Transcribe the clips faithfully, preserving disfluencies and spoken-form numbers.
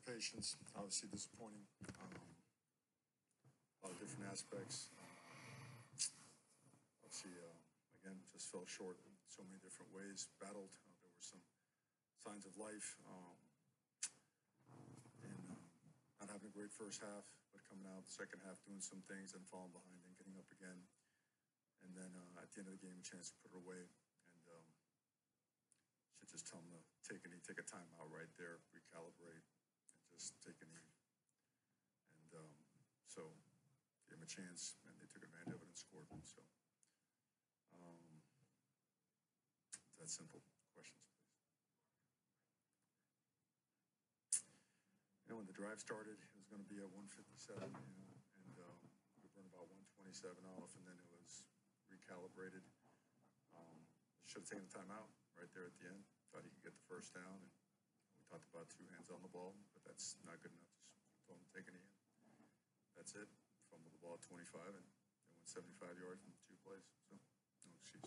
patience. Obviously disappointing. Um, a lot of different aspects. Obviously, uh, again, just fell short in so many different ways. Battled. Uh, there were some signs of life. Um, and um, not having a great first half, but coming out the second half doing some things and falling behind and getting up again. And then uh, at the end of the game, a chance to put it away. And um, should just tell them to take a knee, take a timeout right there, recalibrate, and just take a knee. And um, so gave them a chance, and they took advantage of it and scored. So um, it's that simple. Questions, please. You know, when the drive started, it was going to be at one fifty-seven, you know, and um, we burned about one twenty-seven off, and then it was recalibrated. Um, should have taken the timeout right there at the end. Thought he could get the first down, and we talked about two hands on the ball, but that's not good enough to told him to take it in. That's it. Fumbled the ball at twenty-five, and they went seventy-five yards in two plays. So no excuse.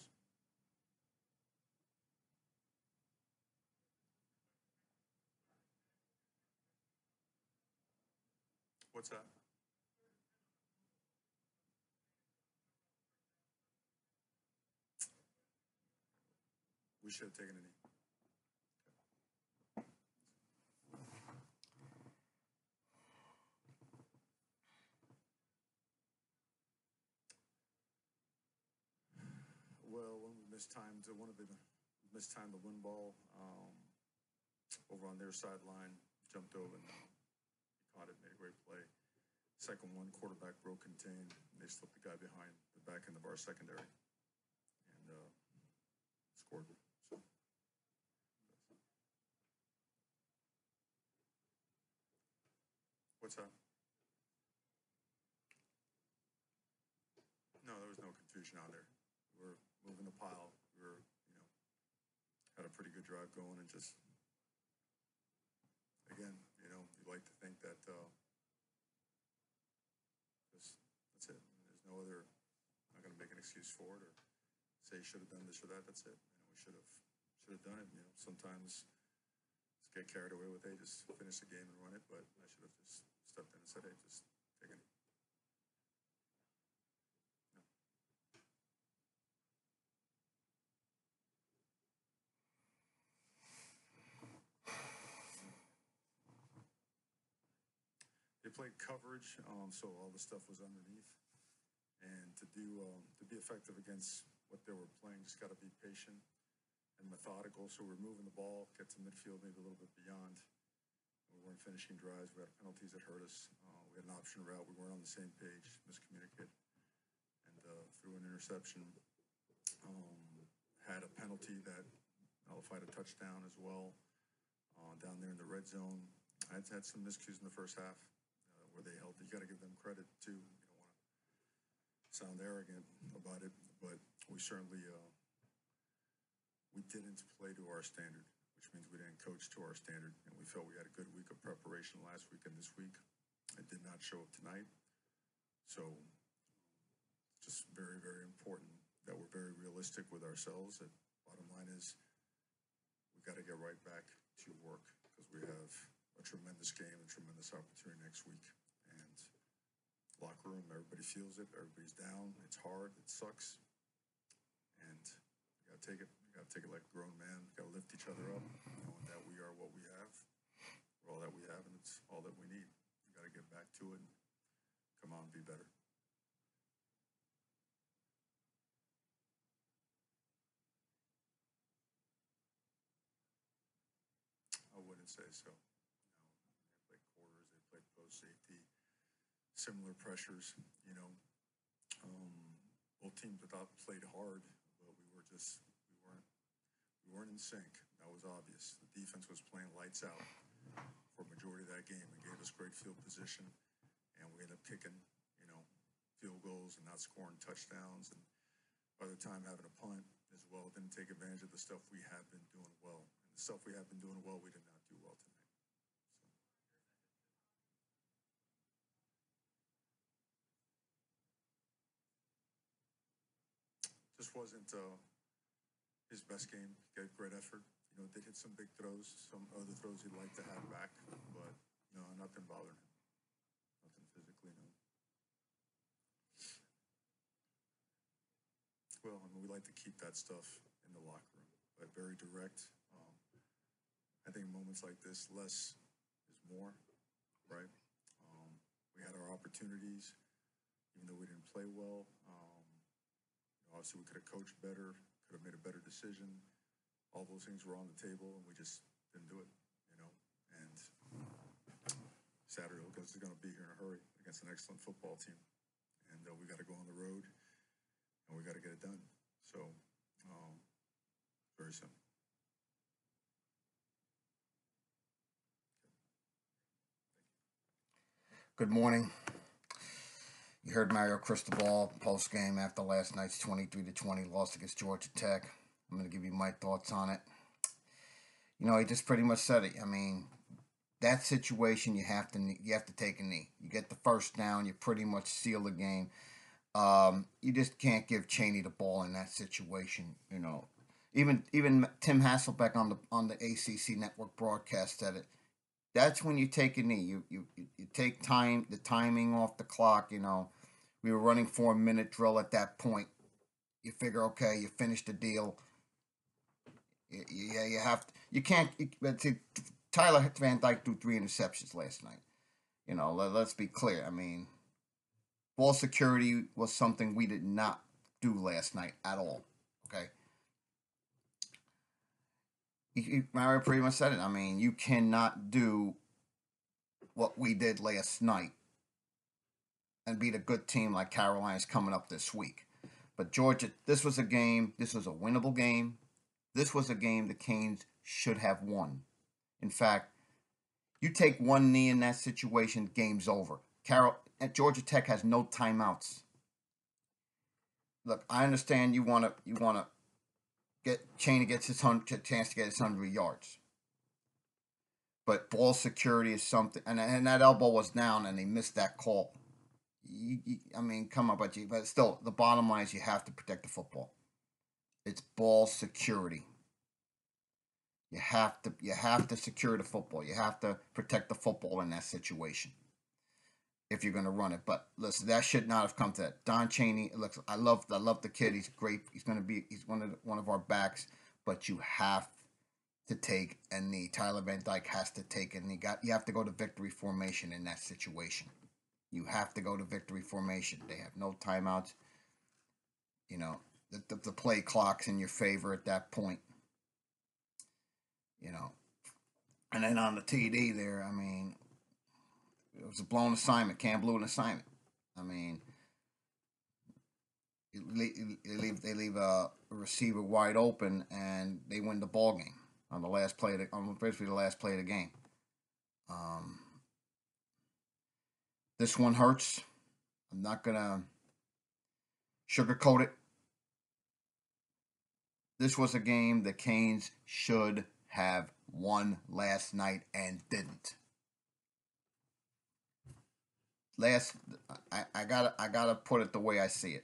What's that? We should have taken a knee. Well, when we mistimed one of the mistimed the win ball um, over on their sideline, jumped over and he caught it, made a great play. Second one, quarterback broke contained. And they slipped the guy behind the back end of our secondary and uh, scored. So. What's that? No, there was no confusion on there. We were moving the pile. We were, you know, had a pretty good drive going, and just again, you know, you like to think that uh, just that's it. There's no other. I'm not going to make an excuse for it or say should have done this or that. That's it. You know, we should have should have done it. You know, sometimes just get carried away with hey, just finish the game and run it. But I should have just stepped in and said, hey, just take it. They played coverage, um, so all the stuff was underneath. And to do um, to be effective against what they were playing, just got to be patient and methodical. So we're moving the ball, get to midfield, maybe a little bit beyond. We weren't finishing drives. We had penalties that hurt us. Uh, we had an option route. We weren't on the same page, miscommunicated, and uh, threw an interception. Um, had a penalty that nullified a touchdown as well uh, down there in the red zone. I had, had some miscues in the first half uh, where they held. You got to give them credit too. You don't want to sound arrogant about it, but we certainly uh, we didn't play to our standard, which means we didn't coach to our standard, and we felt we had a good week of preparation last week and this week. It did not show up tonight, so just very, very important that we're very realistic with ourselves. That bottom line is we got to get right back to work because we have a tremendous game, a tremendous opportunity next week. And locker room, everybody feels it. Everybody's down. It's hard. It sucks. And you got to take it. You got to take it like a grown man. You got to lift each other up, knowing that we are what we have. We're all that we have, and it's all that we need. You got to get back to it and come on, be better. I wouldn't say so. No, they play quarters, they play post safety, similar pressures. You know, um, both teams I thought played hard, but we were just we weren't we weren't in sync. That was obvious. The defense was playing lights out for a majority of that game. It gave us great field position, and we ended up kicking, you know, field goals and not scoring touchdowns. And by the time having a punt as well, didn't take advantage of the stuff we have been doing well. And the stuff we have been doing well, we did not do well tonight. So just wasn't uh, his best game. He gave great effort. You know, did hit some big throws, some other throws he'd like to have back, but No, nothing bothered him. Nothing physically, no. Well, I mean, we like to keep that stuff in the locker room, but very direct. Um, I think moments like this, less is more, right? Um, we had our opportunities, even though we didn't play well. Um, obviously, we could have coached better, could have made a better decision. All those things were on the table, and we just didn't do it, you know. And Saturday, because they're going to be here in a hurry against an excellent football team, and uh, we got to go on the road, and we got to get it done. So, um, very simple. Good morning. You heard Mario Cristobal post game after last night's twenty-three to twenty loss against Georgia Tech. I'm going to give you my thoughts on it. You know, he just pretty much said it. I mean, that situation you have to you have to take a knee. You get the first down, you pretty much seal the game. Um, you just can't give Chaney the ball in that situation. You know, even even Tim Hasselbeck on the on the A C C network broadcast said it. That's when you take a knee. You you you take time the timing off the clock. You know, we were running four minute drill at that point. You figure, okay, you finished the deal. Yeah, you have to. You can't. But see, Tyler Van Dyke threw three interceptions last night. You know, let, let's be clear. I mean, ball security was something we did not do last night at all. Okay. Mario pretty much said it. I mean, you cannot do what we did last night and beat a good team like Carolina's coming up this week. But Georgia, this was a game. This was a winnable game. This was a game the Canes should have won. In fact, you take one knee in that situation, game's over. Carol at Georgia Tech has no timeouts. Look, I understand you want to you want to get Chaney gets his hundred, chance to get his hundred yards, but ball security is something. And and that elbow was down, and they missed that call. You, you, I mean, come on, but you, but still, the bottom line is you have to protect the football. It's ball security. You have to you have to secure the football. You have to protect the football in that situation if you're going to run it. But listen, that should not have come to that. Don Chaney, looks. I love I love the kid. He's great. He's going to be he's one of the, one of our backs. But you have to take a knee. Tyler Van Dyke has to take a knee. Got you have to go to victory formation in that situation. You have to go to victory formation. They have no timeouts. You know, the, the, the play clock's in your favor at that point. You know, and then on the T D there, I mean, it was a blown assignment. Cam blew an assignment. I mean, they leave they leave a receiver wide open, and they win the ball game on the last play of the, on basically the last play of the game. Um, this one hurts. I'm not gonna sugarcoat it. This was a game the Canes should have won last night and didn't. Last, I, I gotta I gotta put it the way I see it.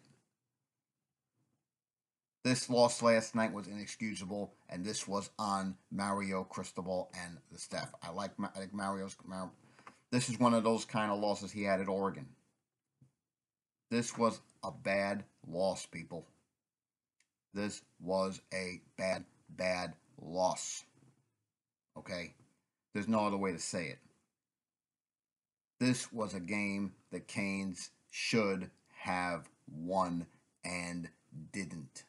This loss last night was inexcusable, and this was on Mario Cristobal and the staff. I like I like Mario's. Mar- this is one of those kind of losses he had at Oregon. This was a bad loss, people. This was a bad, bad loss. Okay? There's no other way to say it. This was a game the Canes should have won and didn't.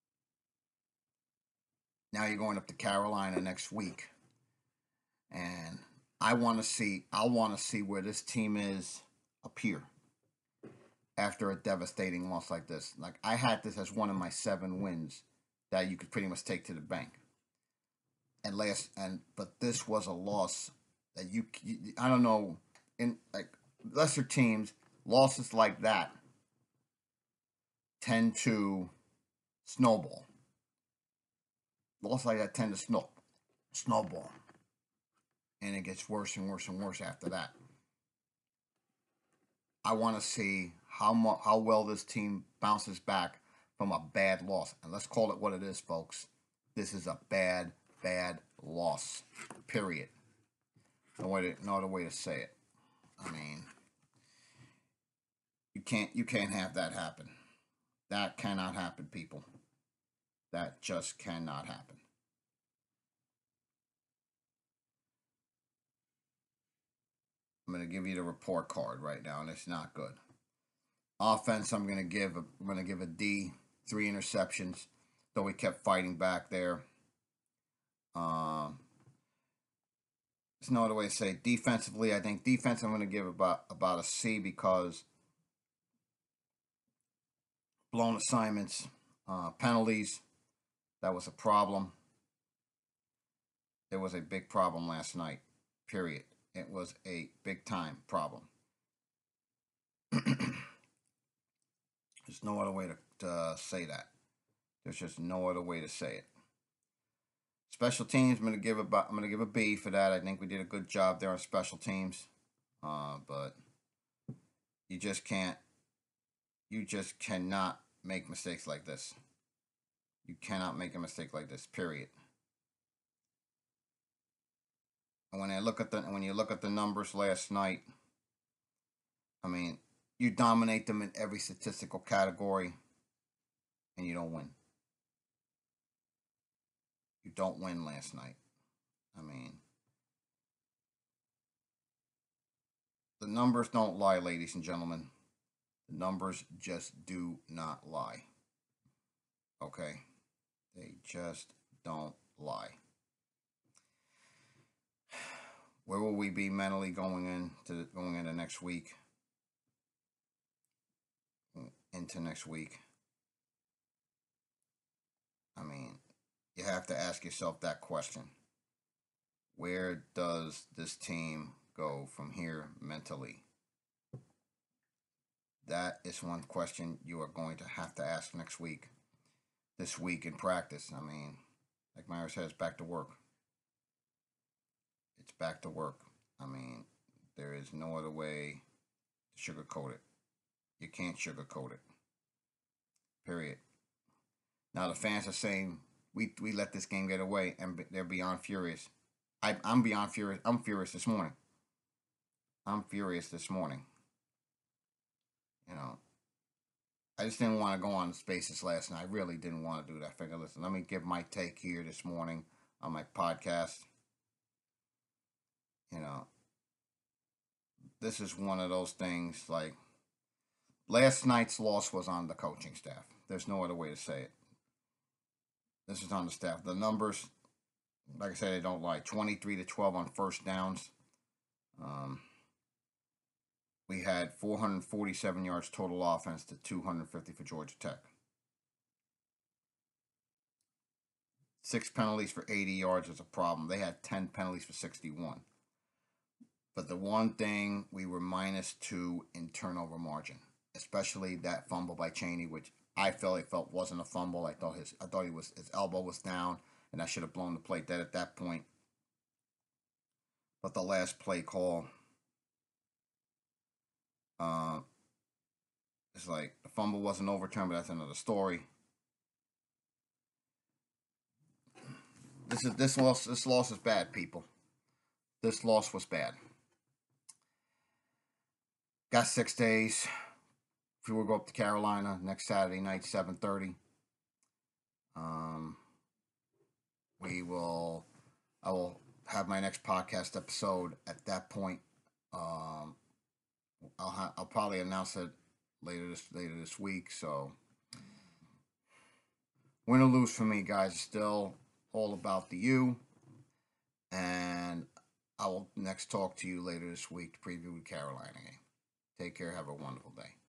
Now you're going up to Carolina next week. And I want to see I want to see where this team is up here after a devastating loss like this. Like, I had this as one of my seven wins that you could pretty much take to the bank. And last and but this was a loss that you, you I don't know, in like lesser teams, losses like that tend to snowball. Losses like that tend to snow, snowball. And it gets worse and worse and worse after that. I want to see how mo- how well this team bounces back from a bad loss. And let's call it what it is, folks. This is a bad, bad loss. Period. No way to, no other way to say it. I mean, you can't you can't have that happen. That cannot happen, people. That just cannot happen. I'm going to give you the report card right now, and it's not good. Offense, I'm going to give a, I'm going to give a D. Three interceptions, though we kept fighting back there. Um, there's no other way to say it. Defensively, I think defense I'm going to give about about a C because blown assignments, uh, penalties, that was a problem. It was a big problem last night, period. It was a big time problem. There's no other way to, to uh, say that. There's just no other way to say it. Special teams, I'm gonna give a I'm gonna give a B for that. I think we did a good job there on special teams, uh, but you just can't, you just cannot make mistakes like this. You cannot make a mistake like this. Period. And when I look at the when you look at the numbers last night, I mean, you dominate them in every statistical category, and you don't win. You don't win last night. I mean, the numbers don't lie, ladies and gentlemen. The numbers just do not lie. Okay? They just don't lie. Where will we be mentally going into going into next week? Into next week. I mean, you have to ask yourself that question. Where does this team go from here mentally? That is one question you are going to have to ask next week. This week in practice. I mean, like Myra says, back to work. It's back to work. I mean, there is no other way to sugarcoat it. You can't sugarcoat it. Period. Now the fans are saying we we let this game get away, and they're beyond furious. I, I'm beyond furious. I'm furious this morning. I'm furious this morning. You know, I just didn't want to go on Spaces last night. I really didn't want to do that. I figured, listen, let me give my take here this morning on my podcast. You know, this is one of those things like last night's loss was on the coaching staff. There's no other way to say it. This is on the staff. The numbers, like I said, they don't lie. twenty-three to twelve on first downs. Um, we had four hundred forty-seven yards total offense to two hundred fifty for Georgia Tech. Six penalties for eighty yards is a problem. They had ten penalties for sixty-one. But the one thing, we were minus two in turnover margin, especially that fumble by Chaney, which I felt it felt wasn't a fumble. I thought his I thought he was his elbow was down, and I should have blown the play dead at that point. But the last play call, uh, it's like the fumble wasn't overturned, but that's another story. This is this loss. This loss is bad, people. This loss was bad. Got six days. If we will go up to Carolina next Saturday night, seven thirty. Um, we will. I will have my next podcast episode at that point. Um, I'll ha- I'll probably announce it later this later this week. So, win or lose for me, guys, is still all about the U. And I will next talk to you later this week to preview the Carolina game. Take care. Have a wonderful day.